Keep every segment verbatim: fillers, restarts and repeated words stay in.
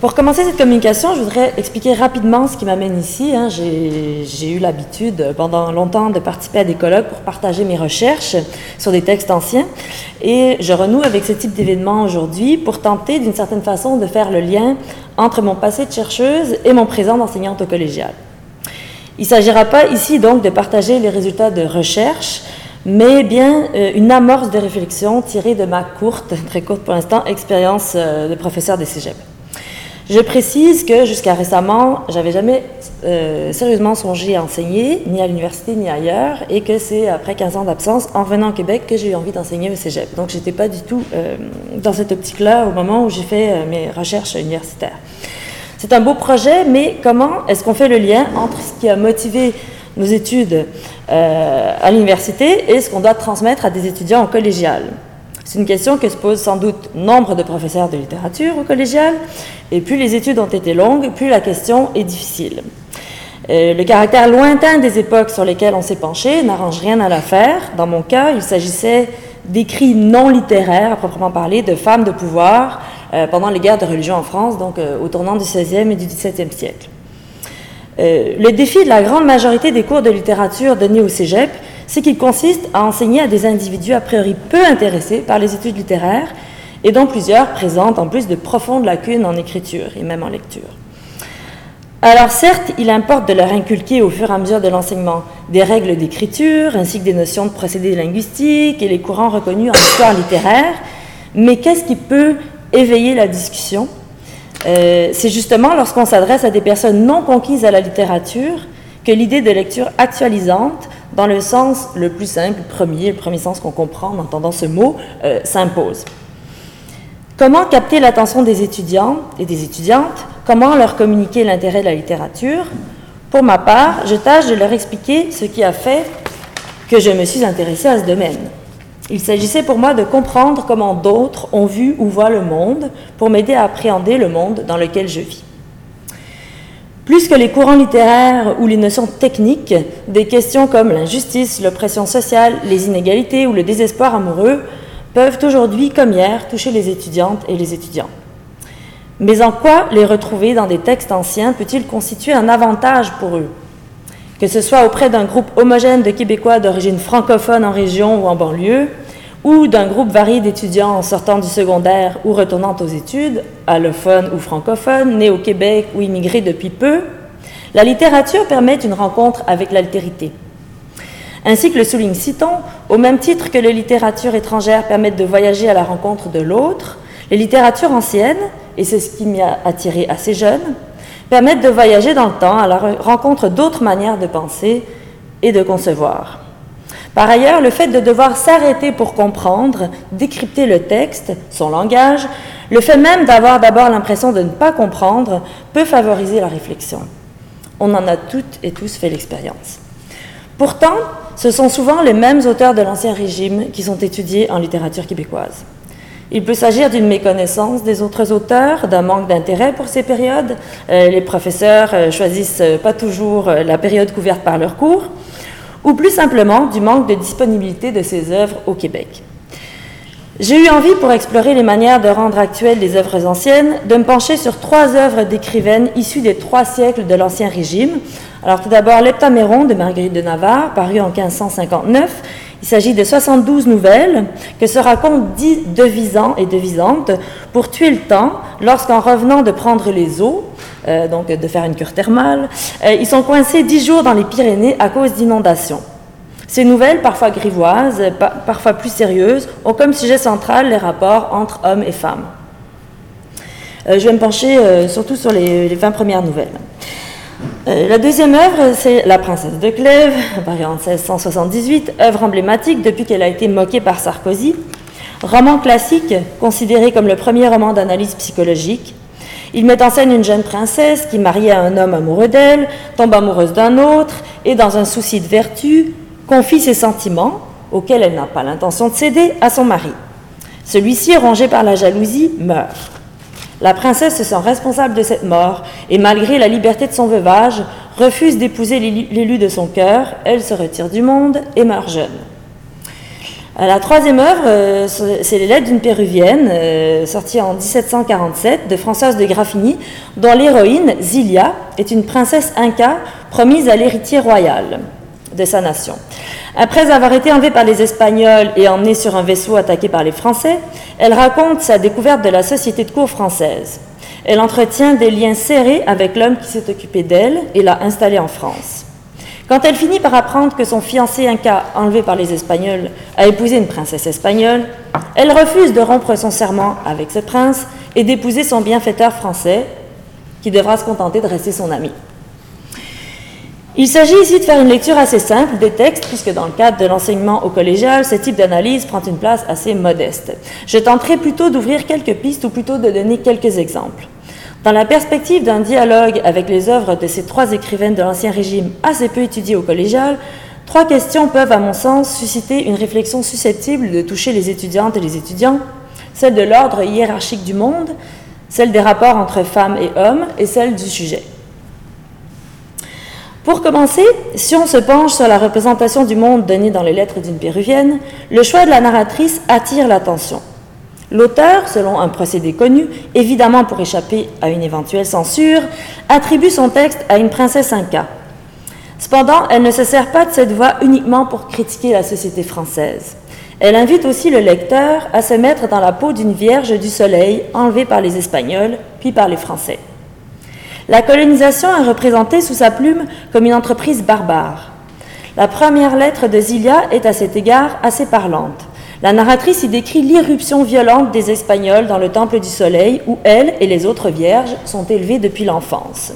Pour commencer cette communication, je voudrais expliquer rapidement ce qui m'amène ici. Hein. J'ai, j'ai eu l'habitude pendant longtemps de participer à des colloques pour partager mes recherches sur des textes anciens. Et je renoue avec ce type d'événement aujourd'hui pour tenter d'une certaine façon de faire le lien entre mon passé de chercheuse et mon présent d'enseignante au collégial. Il ne s'agira pas ici donc de partager les résultats de recherche, mais bien euh, une amorce de réflexion tirée de ma courte, très courte pour l'instant, expérience euh, de professeur des cégeps. Je précise que jusqu'à récemment, je n'avais jamais euh, sérieusement songé à enseigner, ni à l'université ni ailleurs, et que c'est après quinze ans d'absence, en venant au Québec, que j'ai eu envie d'enseigner au cégep. Donc je n'étais pas du tout euh, dans cette optique-là au moment où j'ai fait euh, mes recherches universitaires. C'est un beau projet, mais comment est-ce qu'on fait le lien entre ce qui a motivé nos études euh, à l'université et ce qu'on doit transmettre à des étudiants au collégial? C'est une question que se posent sans doute nombre de professeurs de littérature au collégial, et plus les études ont été longues, plus la question est difficile. Euh, le caractère lointain des époques sur lesquelles on s'est penché n'arrange rien à l'affaire. Dans mon cas, il s'agissait d'écrits non littéraires, à proprement parler, de femmes de pouvoir euh, pendant les guerres de religion en France, donc euh, au tournant du seizième et du dix-septième siècle. Euh, le défi de la grande majorité des cours de littérature donnés au cégep, c'est qu'il consiste à enseigner à des individus a priori peu intéressés par les études littéraires et dont plusieurs présentent en plus de profondes lacunes en écriture et même en lecture. Alors certes, il importe de leur inculquer au fur et à mesure de l'enseignement des règles d'écriture ainsi que des notions de procédés linguistiques et les courants reconnus en histoire littéraire, mais qu'est-ce qui peut éveiller la discussion ? Euh, c'est justement lorsqu'on s'adresse à des personnes non conquises à la littérature que l'idée de lecture actualisante, dans le sens le plus simple, le premier, le premier sens qu'on comprend en entendant ce mot, euh, s'impose. Comment capter l'attention des étudiants et des étudiantes? Comment leur communiquer l'intérêt de la littérature? Pour ma part, je tâche de leur expliquer ce qui a fait que je me suis intéressée à ce domaine. Il s'agissait pour moi de comprendre comment d'autres ont vu ou voient le monde pour m'aider à appréhender le monde dans lequel je vis. Plus que les courants littéraires ou les notions techniques, des questions comme l'injustice, l'oppression sociale, les inégalités ou le désespoir amoureux peuvent aujourd'hui, comme hier, toucher les étudiantes et les étudiants. Mais en quoi les retrouver dans des textes anciens peut-il constituer un avantage pour eux? Que ce soit auprès d'un groupe homogène de Québécois d'origine francophone en région ou en banlieue, ou d'un groupe varié d'étudiants en sortant du secondaire ou retournant aux études, allophones ou francophones, nés au Québec ou immigrés depuis peu, la littérature permet une rencontre avec l'altérité. Ainsi que le souligne Citon, au même titre que les littératures étrangères permettent de voyager à la rencontre de l'autre, les littératures anciennes, et c'est ce qui m'y a attiré assez jeune, permettent de voyager dans le temps à la rencontre d'autres manières de penser et de concevoir. Par ailleurs, le fait de devoir s'arrêter pour comprendre, décrypter le texte, son langage, le fait même d'avoir d'abord l'impression de ne pas comprendre, peut favoriser la réflexion. On en a toutes et tous fait l'expérience. Pourtant, ce sont souvent les mêmes auteurs de l'Ancien Régime qui sont étudiés en littérature québécoise. Il peut s'agir d'une méconnaissance des autres auteurs, d'un manque d'intérêt pour ces périodes. Euh, les professeurs euh, choisissent euh, pas toujours euh, la période couverte par leurs cours, ou plus simplement du manque de disponibilité de ces œuvres au Québec. J'ai eu envie, pour explorer les manières de rendre actuelles les œuvres anciennes, de me pencher sur trois œuvres d'écrivaines issues des trois siècles de l'Ancien Régime. Alors tout d'abord, l'Heptaméron de Marguerite de Navarre, paru en quinze cent cinquante-neuf. Il s'agit de soixante-douze nouvelles que se racontent dix devisants et devisantes pour tuer le temps lorsqu'en revenant de prendre les eaux, euh, donc de faire une cure thermale, euh, ils sont coincés dix jours dans les Pyrénées à cause d'inondations. Ces nouvelles, parfois grivoises, pa- parfois plus sérieuses, ont comme sujet central les rapports entre hommes et femmes. Euh, je vais me pencher euh, surtout sur les, les vingt premières nouvelles. Euh, la deuxième œuvre, c'est La Princesse de Clèves, parue en seize cent soixante-dix-huit, œuvre emblématique depuis qu'elle a été moquée par Sarkozy. Roman classique, considéré comme le premier roman d'analyse psychologique. Il met en scène une jeune princesse qui, mariée à un homme amoureux d'elle, tombe amoureuse d'un autre et, dans un souci de vertu, confie ses sentiments, auxquels elle n'a pas l'intention de céder, à son mari. Celui-ci, rongé par la jalousie, meurt. La princesse se sent responsable de cette mort et, malgré la liberté de son veuvage, refuse d'épouser l'élu de son cœur. Elle se retire du monde et meurt jeune. La troisième œuvre, euh, c'est les Lettres d'une Péruvienne, euh, sortie en dix-sept cent quarante-sept, de Françoise de Graffigny, dont l'héroïne, Zilia, est une princesse inca promise à l'héritier royal de sa nation. Après avoir été enlevée par les Espagnols et emmenée sur un vaisseau attaqué par les Français, elle raconte sa découverte de la société de cour française. Elle entretient des liens serrés avec l'homme qui s'est occupé d'elle et l'a installée en France. Quand elle finit par apprendre que son fiancé inca, enlevé par les Espagnols, a épousé une princesse espagnole, elle refuse de rompre son serment avec ce prince et d'épouser son bienfaiteur français, qui devra se contenter de rester son ami. Il s'agit ici de faire une lecture assez simple des textes, puisque dans le cadre de l'enseignement au collégial, ce type d'analyse prend une place assez modeste. Je tenterai plutôt d'ouvrir quelques pistes ou plutôt de donner quelques exemples. Dans la perspective d'un dialogue avec les œuvres de ces trois écrivaines de l'Ancien Régime assez peu étudiées au collégial, trois questions peuvent, à mon sens, susciter une réflexion susceptible de toucher les étudiantes et les étudiants, celle de l'ordre hiérarchique du monde, celle des rapports entre femmes et hommes et celle du sujet. Pour commencer, si on se penche sur la représentation du monde donnée dans les Lettres d'une Péruvienne, le choix de la narratrice attire l'attention. L'auteur, selon un procédé connu, évidemment pour échapper à une éventuelle censure, attribue son texte à une princesse inca. Cependant, elle ne se sert pas de cette voie uniquement pour critiquer la société française. Elle invite aussi le lecteur à se mettre dans la peau d'une vierge du soleil enlevée par les Espagnols, puis par les Français. La colonisation est représentée sous sa plume comme une entreprise barbare. La première lettre de Zilia est à cet égard assez parlante. La narratrice y décrit l'irruption violente des Espagnols dans le Temple du Soleil, où elle et les autres vierges sont élevées depuis l'enfance.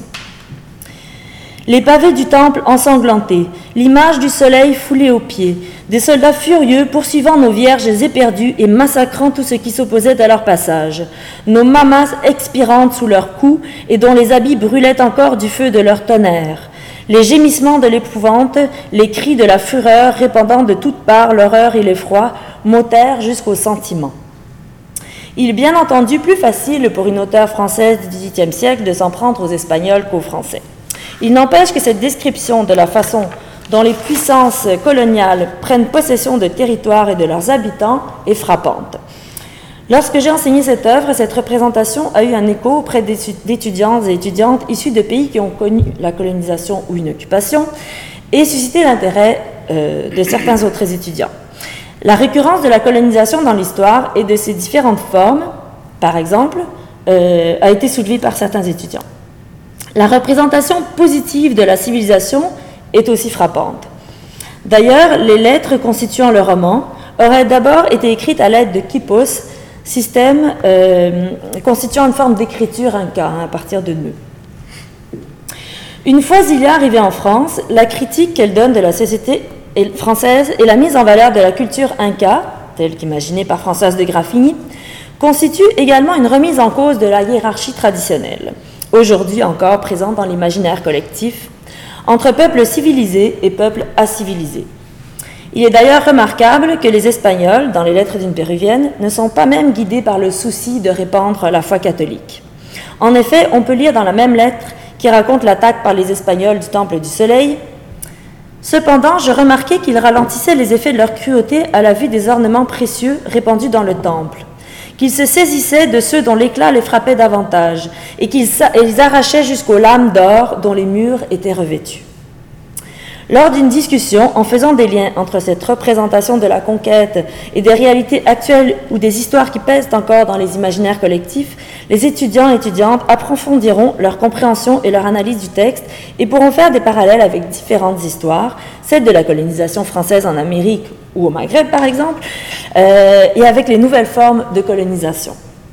Les pavés du temple ensanglantés, l'image du soleil foulée aux pieds, des soldats furieux poursuivant nos vierges éperdues et massacrant tout ce qui s'opposait à leur passage, nos mamas expirantes sous leurs coups et dont les habits brûlaient encore du feu de leur tonnerre, les gémissements de l'épouvante, les cris de la fureur répandant de toutes parts l'horreur et l'effroi, m'ôtèrent jusqu'au sentiment. Il est bien entendu plus facile pour une auteure française du dix-huitième siècle de s'en prendre aux Espagnols qu'aux Français. Il n'empêche que cette description de la façon dont les puissances coloniales prennent possession de territoires et de leurs habitants est frappante. Lorsque j'ai enseigné cette œuvre, cette représentation a eu un écho auprès d'étudiants et étudiantes issus de pays qui ont connu la colonisation ou une occupation et suscité l'intérêt euh, de certains autres étudiants. La récurrence de la colonisation dans l'histoire et de ses différentes formes, par exemple, euh, a été soulevée par certains étudiants. La représentation positive de la civilisation est aussi frappante. D'ailleurs, les lettres constituant le roman auraient d'abord été écrites à l'aide de quipos, système euh, constituant une forme d'écriture inca, hein, à partir de nœuds. Une fois Zilia arrivée en France, la critique qu'elle donne de la société française et la mise en valeur de la culture inca, telle qu'imaginée par Françoise de Graffigny, constitue également une remise en cause de la hiérarchie traditionnelle, aujourd'hui encore présente dans l'imaginaire collectif, entre peuples civilisés et peuples acivilisés. Il est d'ailleurs remarquable que les Espagnols, dans les Lettres d'une Péruvienne, ne sont pas même guidés par le souci de répandre la foi catholique. En effet, on peut lire dans la même lettre qui raconte l'attaque par les Espagnols du Temple du Soleil. Cependant, je remarquai qu'ils ralentissaient les effets de leur cruauté à la vue des ornements précieux répandus dans le temple, qu'ils se saisissaient de ceux dont l'éclat les frappait davantage, et qu'ils arrachaient jusqu'aux lames d'or dont les murs étaient revêtus. Lors d'une discussion, en faisant des liens entre cette représentation de la conquête et des réalités actuelles ou des histoires qui pèsent encore dans les imaginaires collectifs, les étudiants et étudiantes approfondiront leur compréhension et leur analyse du texte et pourront faire des parallèles avec différentes histoires, celles de la colonisation française en Amérique ou au Maghreb par exemple, euh, et avec les nouvelles formes de colonisation.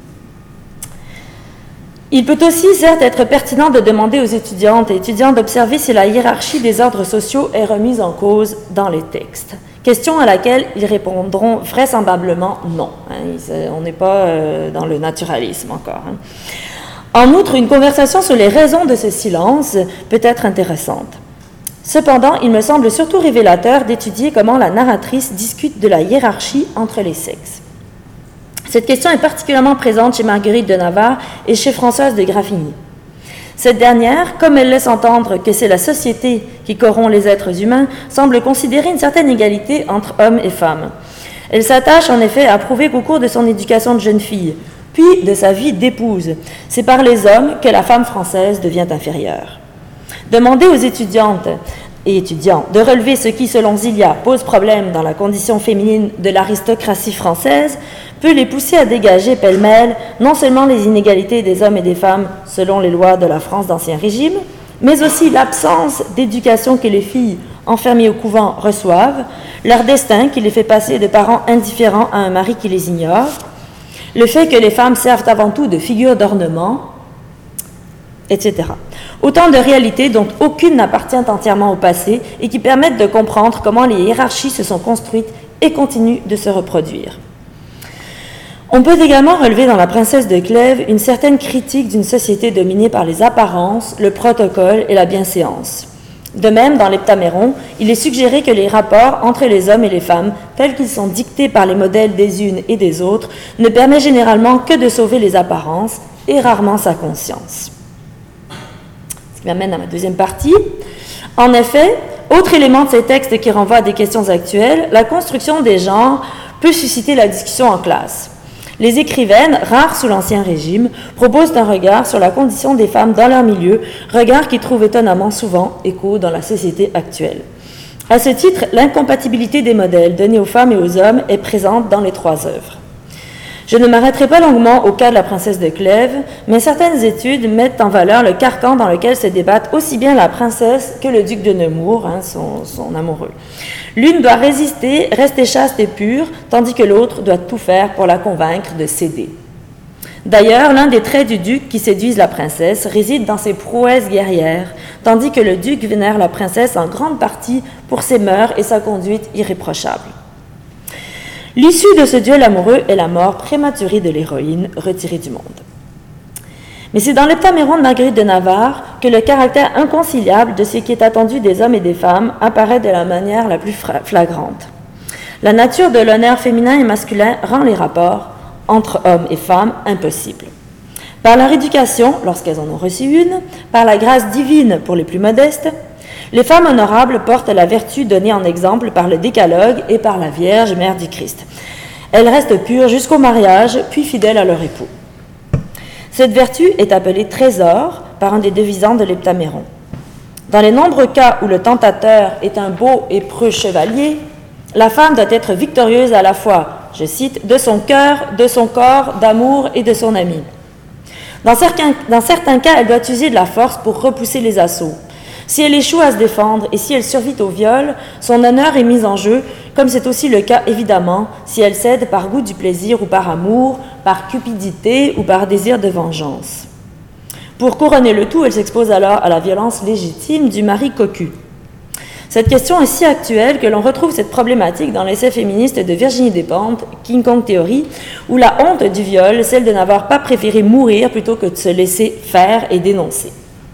Il peut aussi, certes, être pertinent de demander aux étudiantes et étudiants d'observer si la hiérarchie des ordres sociaux est remise en cause dans les textes. Question à laquelle ils répondront vraisemblablement non. Hein, on n'est pas euh, dans le naturalisme encore. Hein. En outre, une conversation sur les raisons de ce silence peut être intéressante. Cependant, il me semble surtout révélateur d'étudier comment la narratrice discute de la hiérarchie entre les sexes. Cette question est particulièrement présente chez Marguerite de Navarre et chez Françoise de Graffigny. Cette dernière, comme elle laisse entendre que c'est la société qui corrompt les êtres humains, semble considérer une certaine égalité entre hommes et femmes. Elle s'attache en effet à prouver qu'au cours de son éducation de jeune fille, puis de sa vie d'épouse, c'est par les hommes que la femme française devient inférieure. Demander aux étudiantes et étudiants de relever ce qui, selon Zilia, pose problème dans la condition féminine de l'aristocratie française peut les pousser à dégager pêle-mêle non seulement les inégalités des hommes et des femmes selon les lois de la France d'Ancien Régime, mais aussi l'absence d'éducation que les filles enfermées au couvent reçoivent, leur destin qui les fait passer de parents indifférents à un mari qui les ignore, le fait que les femmes servent avant tout de figures d'ornement, et cetera. Autant de réalités dont aucune n'appartient entièrement au passé et qui permettent de comprendre comment les hiérarchies se sont construites et continuent de se reproduire. On peut également relever dans La Princesse de Clèves une certaine critique d'une société dominée par les apparences, le protocole et la bienséance. De même, dans l'Heptaméron, il est suggéré que les rapports entre les hommes et les femmes, tels qu'ils sont dictés par les modèles des unes et des autres, ne permettent généralement que de sauver les apparences et rarement sa conscience. Ce qui m'amène à ma deuxième partie. En effet, autre élément de ces textes qui renvoie à des questions actuelles, la construction des genres peut susciter la discussion en classe. Les écrivaines, rares sous l'Ancien Régime, proposent un regard sur la condition des femmes dans leur milieu, regard qui trouve étonnamment souvent écho dans la société actuelle. À ce titre, l'incompatibilité des modèles donnés aux femmes et aux hommes est présente dans les trois œuvres. Je ne m'arrêterai pas longuement au cas de la princesse de Clèves, mais certaines études mettent en valeur le carcan dans lequel se débattent aussi bien la princesse que le duc de Nemours, hein, son, son amoureux. L'une doit résister, rester chaste et pure, tandis que l'autre doit tout faire pour la convaincre de céder. D'ailleurs, l'un des traits du duc qui séduisent la princesse réside dans ses prouesses guerrières, tandis que le duc vénère la princesse en grande partie pour ses mœurs et sa conduite irréprochable. L'issue de ce duel amoureux est la mort prématurée de l'héroïne retirée du monde. Mais c'est dans l'Heptaméron de Marguerite de Navarre que le caractère inconciliable de ce qui est attendu des hommes et des femmes apparaît de la manière la plus flagrante. La nature de l'honneur féminin et masculin rend les rapports entre hommes et femmes impossibles. Par leur éducation, lorsqu'elles en ont reçu une, par la grâce divine pour les plus modestes, les femmes honorables portent la vertu donnée en exemple par le Décalogue et par la Vierge, mère du Christ. Elles restent pures jusqu'au mariage, puis fidèles à leur époux. Cette vertu est appelée trésor par un des devisants de l'Heptaméron. Dans les nombreux cas où le tentateur est un beau et preux chevalier, la femme doit être victorieuse à la fois, je cite, de son cœur, de son corps, d'amour et de son ami. Dans certains, dans certains cas, elle doit user de la force pour repousser les assauts. Si elle échoue à se défendre et si elle survit au viol, son honneur est mis en jeu, comme c'est aussi le cas évidemment si elle cède par goût du plaisir ou par amour, par cupidité ou par désir de vengeance. Pour couronner le tout, elle s'expose alors à la violence légitime du mari cocu. Cette question est si actuelle que l'on retrouve cette problématique dans l'essai féministe de Virginie Despentes, King Kong Theory, où la honte du viol, celle de n'avoir pas préféré mourir plutôt que de se laisser faire et dénoncer.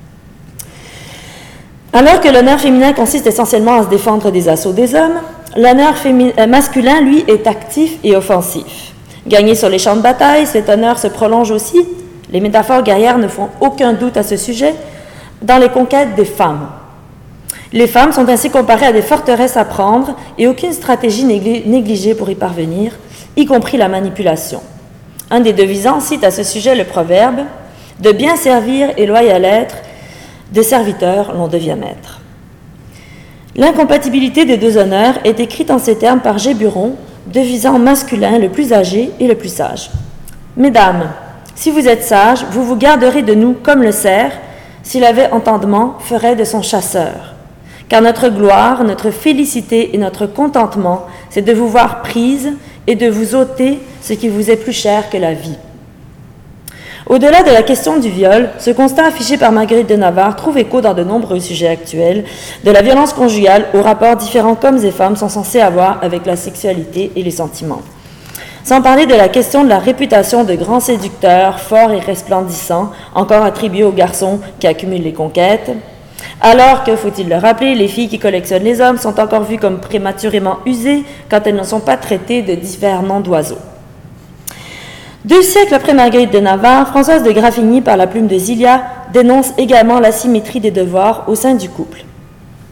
Alors que l'honneur féminin consiste essentiellement à se défendre des assauts des hommes, l'honneur féminin, masculin, lui, est actif et offensif. Gagné sur les champs de bataille, cet honneur se prolonge aussi, les métaphores guerrières ne font aucun doute à ce sujet, dans les conquêtes des femmes. Les femmes sont ainsi comparées à des forteresses à prendre et aucune stratégie négligée pour y parvenir, y compris la manipulation. Un des devisants cite à ce sujet le proverbe « De bien servir et loyal être, de serviteur l'on devient maître ». L'incompatibilité des deux honneurs est écrite en ces termes par Géburon, devisant masculin le plus âgé et le plus sage. « Mesdames, si vous êtes sages, vous vous garderez de nous comme le cerf, s'il avait entendement, ferait de son chasseur. Car notre gloire, notre félicité et notre contentement, c'est de vous voir prise et de vous ôter ce qui vous est plus cher que la vie. » Au-delà de la question du viol, ce constat affiché par Marguerite de Navarre trouve écho dans de nombreux sujets actuels, de la violence conjugale aux rapports différents qu'hommes et femmes sont censés avoir avec la sexualité et les sentiments. Sans parler de la question de la réputation de grands séducteurs, forts et resplendissants, encore attribuée aux garçons qui accumulent les conquêtes, alors que, faut-il le rappeler, les filles qui collectionnent les hommes sont encore vues comme prématurément usées quand elles ne sont pas traitées de divers noms d'oiseaux. Deux siècles après Marguerite de Navarre, Françoise de Graffigny, par la plume de Zilia, dénonce également l'asymétrie des devoirs au sein du couple.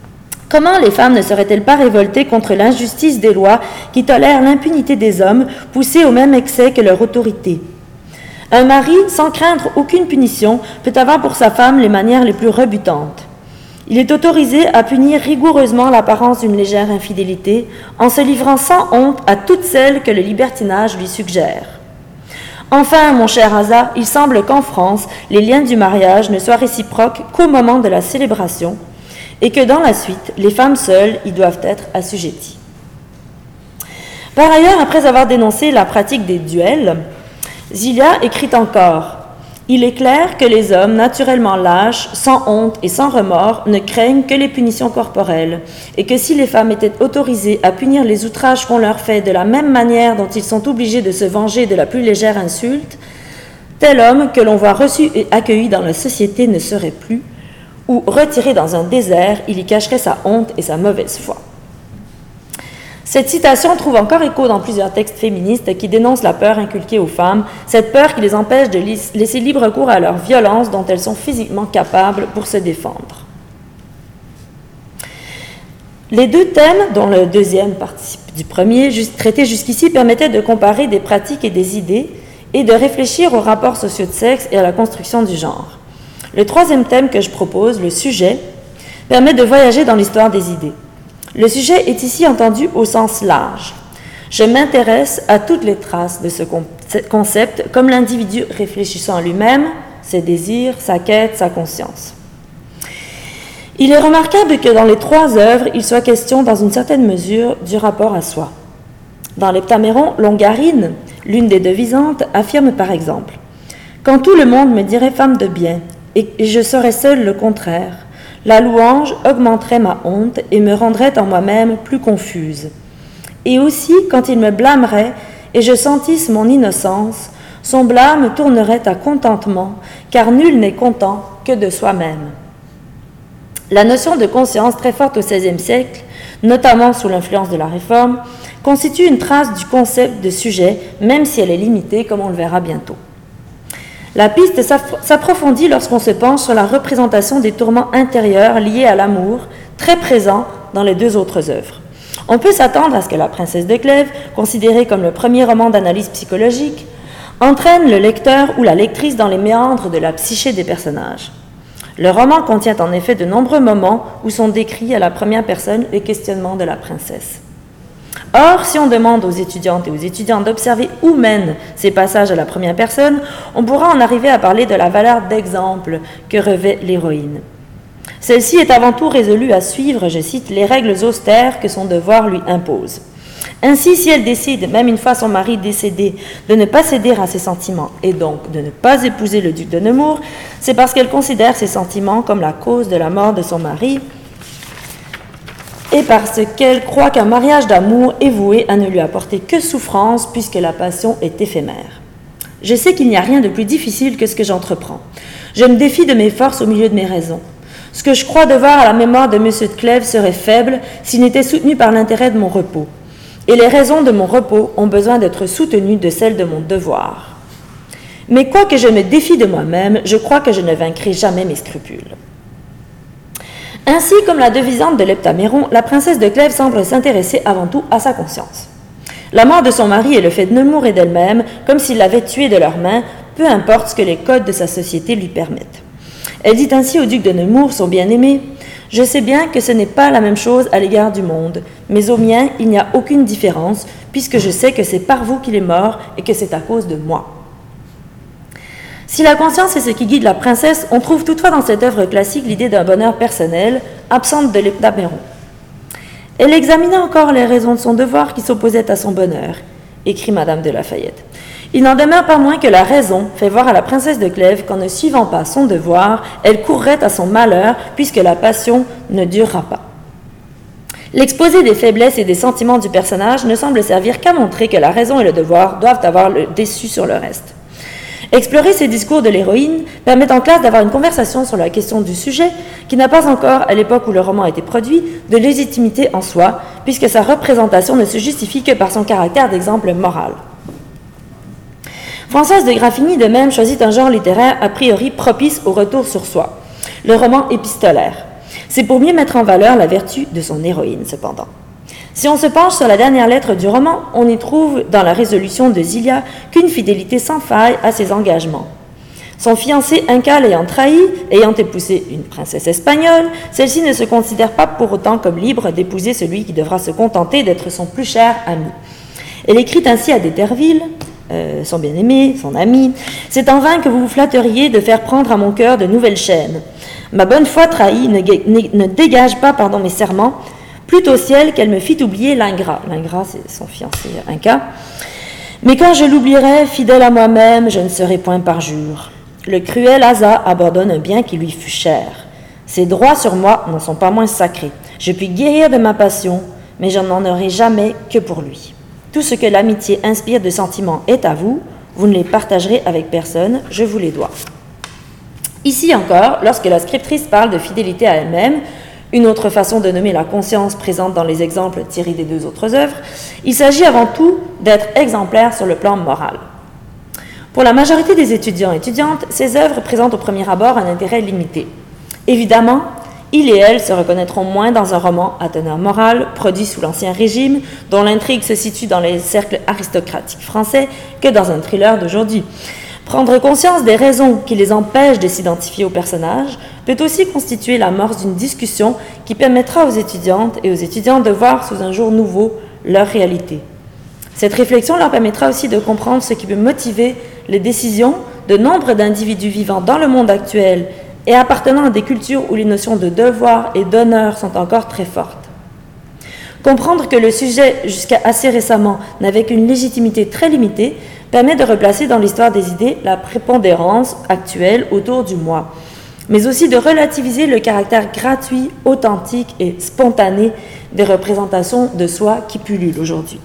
Comment les femmes ne seraient-elles pas révoltées contre l'injustice des lois qui tolèrent l'impunité des hommes, poussés au même excès que leur autorité? Un mari, sans craindre aucune punition, peut avoir pour sa femme les manières les plus rebutantes. Il est autorisé à punir rigoureusement l'apparence d'une légère infidélité, en se livrant sans honte à toutes celles que le libertinage lui suggère. Enfin, mon cher Asa, il semble qu'en France, les liens du mariage ne soient réciproques qu'au moment de la célébration, et que dans la suite, les femmes seules y doivent être assujetties. Par ailleurs, après avoir dénoncé la pratique des duels, Zilia écrit encore « Il est clair que les hommes, naturellement lâches, sans honte et sans remords, ne craignent que les punitions corporelles, et que si les femmes étaient autorisées à punir les outrages qu'on leur fait de la même manière dont ils sont obligés de se venger de la plus légère insulte, tel homme que l'on voit reçu et accueilli dans la société ne serait plus, ou retiré dans un désert, il y cacherait sa honte et sa mauvaise foi. » Cette citation trouve encore écho dans plusieurs textes féministes qui dénoncent la peur inculquée aux femmes, cette peur qui les empêche de laisser libre cours à leur violence dont elles sont physiquement capables pour se défendre. Les deux thèmes, dont le deuxième participe du premier, traité jusqu'ici, permettaient de comparer des pratiques et des idées et de réfléchir aux rapports sociaux de sexe et à la construction du genre. Le troisième thème que je propose, le sujet, permet de voyager dans l'histoire des idées. Le sujet est ici entendu au sens large. Je m'intéresse à toutes les traces de ce concept comme l'individu réfléchissant à lui-même, ses désirs, sa quête, sa conscience. Il est remarquable que dans les trois œuvres, il soit question dans une certaine mesure du rapport à soi. Dans l'Heptaméron, Longarine, l'une des devisantes, affirme par exemple « Quand tout le monde me dirait femme de bien, et je saurais seule le contraire, la louange augmenterait ma honte et me rendrait en moi-même plus confuse. Et aussi, quand il me blâmerait et je sentisse mon innocence, son blâme tournerait à contentement, car nul n'est content que de soi-même. » La notion de conscience, très forte au seizième siècle, notamment sous l'influence de la Réforme, constitue une trace du concept de sujet, même si elle est limitée, comme on le verra bientôt. La piste s'approfondit lorsqu'on se penche sur la représentation des tourments intérieurs liés à l'amour, très présents dans les deux autres œuvres. On peut s'attendre à ce que La Princesse de Clèves, considérée comme le premier roman d'analyse psychologique, entraîne le lecteur ou la lectrice dans les méandres de la psyché des personnages. Le roman contient en effet de nombreux moments où sont décrits à la première personne les questionnements de la princesse. Or, si on demande aux étudiantes et aux étudiants d'observer où mènent ces passages à la première personne, on pourra en arriver à parler de la valeur d'exemple que revêt l'héroïne. Celle-ci est avant tout résolue à suivre, je cite, les règles austères que son devoir lui impose. Ainsi, si elle décide, même une fois son mari décédé, de ne pas céder à ses sentiments et donc de ne pas épouser le duc de Nemours, c'est parce qu'elle considère ses sentiments comme la cause de la mort de son mari et parce qu'elle croit qu'un mariage d'amour est voué à ne lui apporter que souffrance puisque la passion est éphémère. Je sais qu'il n'y a rien de plus difficile que ce que j'entreprends. Je me défie de mes forces au milieu de mes raisons. Ce que je crois devoir à la mémoire de M. de Clèves serait faible s'il n'était soutenu par l'intérêt de mon repos. Et les raisons de mon repos ont besoin d'être soutenues de celles de mon devoir. Mais quoique je me défie de moi-même, je crois que je ne vaincrai jamais mes scrupules. Ainsi, comme la devisante de l'Heptaméron, la princesse de Clèves semble s'intéresser avant tout à sa conscience. La mort de son mari et le fait de Nemours et d'elle-même, comme s'il l'avait tuée de leurs mains, peu importe ce que les codes de sa société lui permettent. Elle dit ainsi au duc de Nemours, son bien-aimé, « Je sais bien que ce n'est pas la même chose à l'égard du monde, mais au mien, il n'y a aucune différence, puisque je sais que c'est par vous qu'il est mort et que c'est à cause de moi. » Si la conscience est ce qui guide la princesse, on trouve toutefois dans cette œuvre classique l'idée d'un bonheur personnel, absente de l'Heptaméron. Elle examina encore les raisons de son devoir qui s'opposaient à son bonheur, écrit Madame de Lafayette. Il n'en demeure pas moins que la raison fait voir à la princesse de Clèves qu'en ne suivant pas son devoir, elle courrait à son malheur puisque la passion ne durera pas. L'exposé des faiblesses et des sentiments du personnage ne semble servir qu'à montrer que la raison et le devoir doivent avoir le dessus sur le reste. Explorer ces discours de l'héroïne permet en classe d'avoir une conversation sur la question du sujet qui n'a pas encore, à l'époque où le roman a été produit, de légitimité en soi, puisque sa représentation ne se justifie que par son caractère d'exemple moral. Françoise de Graffigny, de même, choisit un genre littéraire a priori propice au retour sur soi, le roman épistolaire. C'est pour mieux mettre en valeur la vertu de son héroïne, cependant. Si on se penche sur la dernière lettre du roman, on y trouve dans la résolution de Zilia qu'une fidélité sans faille à ses engagements. Son fiancé Inca l'ayant trahi, ayant épousé une princesse espagnole, celle-ci ne se considère pas pour autant comme libre d'épouser celui qui devra se contenter d'être son plus cher ami. Elle écrit ainsi à d'Eterville, euh, son bien-aimé, son ami, « C'est en vain que vous vous flatteriez de faire prendre à mon cœur de nouvelles chaînes. Ma bonne foi trahie ne, ne, ne dégage pas pardon, mes serments, plût au ciel qu'elle me fit oublier l'ingrat. » L'ingrat, c'est son fiancé Inca. « Mais quand je l'oublierai, fidèle à moi-même, je ne serai point parjure. Le cruel hasard abandonne un bien qui lui fut cher. Ses droits sur moi n'en sont pas moins sacrés. Je puis guérir de ma passion, mais je n'en aurai jamais que pour lui. Tout ce que l'amitié inspire de sentiments est à vous, vous ne les partagerez avec personne, je vous les dois. » Ici encore, lorsque la scriptrice parle de fidélité à elle-même, une autre façon de nommer la conscience présente dans les exemples tirés des deux autres œuvres, il s'agit avant tout d'être exemplaire sur le plan moral. Pour la majorité des étudiants et étudiantes, ces œuvres présentent au premier abord un intérêt limité. Évidemment, ils et elles se reconnaîtront moins dans un roman à teneur morale, produit sous l'Ancien Régime, dont l'intrigue se situe dans les cercles aristocratiques français, que dans un thriller d'aujourd'hui. Prendre conscience des raisons qui les empêchent de s'identifier au personnage peut aussi constituer l'amorce d'une discussion qui permettra aux étudiantes et aux étudiants de voir sous un jour nouveau leur réalité. Cette réflexion leur permettra aussi de comprendre ce qui peut motiver les décisions de nombre d'individus vivant dans le monde actuel et appartenant à des cultures où les notions de devoir et d'honneur sont encore très fortes. Comprendre que le sujet, jusqu'à assez récemment, n'avait qu'une légitimité très limitée, permet de replacer dans l'histoire des idées la prépondérance actuelle autour du moi, mais aussi de relativiser le caractère gratuit, authentique et spontané des représentations de soi qui pullulent aujourd'hui.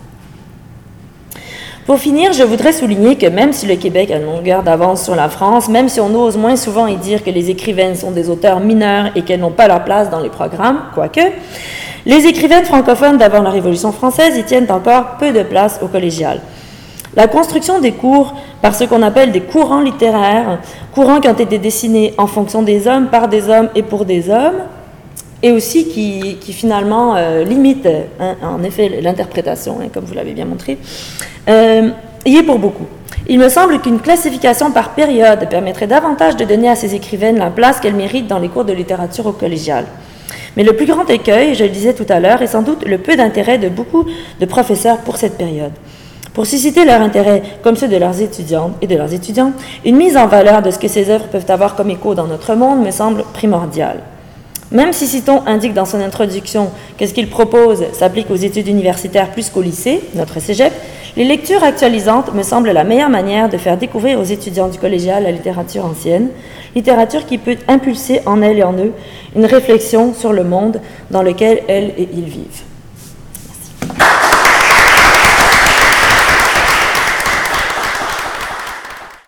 Pour finir, je voudrais souligner que même si le Québec a une longueur d'avance sur la France, même si on ose moins souvent y dire que les écrivaines sont des auteurs mineurs et qu'elles n'ont pas leur place dans les programmes, quoique, les écrivaines francophones d'avant la Révolution française y tiennent encore peu de place au collégial. La construction des cours par ce qu'on appelle des courants littéraires, courants qui ont été dessinés en fonction des hommes, par des hommes et pour des hommes, et aussi qui, qui finalement euh, limitent hein, en effet l'interprétation, hein, comme vous l'avez bien montré, euh, y est pour beaucoup. Il me semble qu'une classification par période permettrait davantage de donner à ces écrivaines la place qu'elles méritent dans les cours de littérature au collégial. Mais le plus grand écueil, je le disais tout à l'heure, est sans doute le peu d'intérêt de beaucoup de professeurs pour cette période. Pour susciter leur intérêt, comme ceux de leurs étudiantes et de leurs étudiants, une mise en valeur de ce que ces œuvres peuvent avoir comme écho dans notre monde me semble primordiale. Même si Citon indique dans son introduction que ce qu'il propose s'applique aux études universitaires plus qu'au lycée, notre cégep, les lectures actualisantes me semblent la meilleure manière de faire découvrir aux étudiants du collégial la littérature ancienne, littérature qui peut impulser en elles et en eux une réflexion sur le monde dans lequel elles et ils vivent.